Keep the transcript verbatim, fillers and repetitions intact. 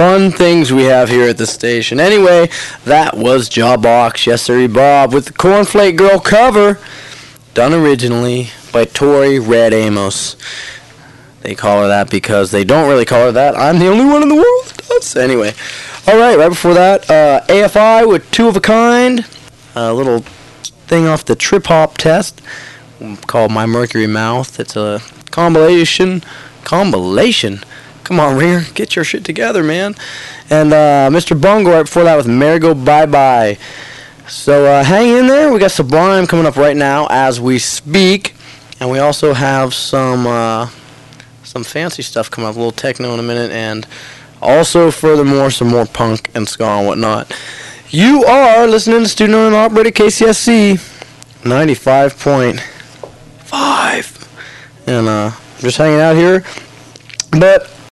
fun things we have here at the station. Anyway, that was Jawbox, Yes Sir Bob, with the Cornflake Girl cover, done originally by Tori Red Amos. They call her that because they don't really call her that. I'm the only one in the world that does. Anyway, all right, right before that, uh, A F I with Two of a Kind, a little thing off the Trip Hop test called My Mercury Mouth. It's a compilation. Compilation? Come on, Rear, get your shit together, man. And uh, Mister Bungle right before that with Merry Go Bye Bye. So uh, hang in there. We got Sublime coming up right now as we speak, and we also have some uh, some fancy stuff coming up, a little techno in a minute, and also furthermore some more punk and ska and whatnot. You are listening to Student Owned and Operated K C S C ninety-five point five, and uh, just hanging out here, but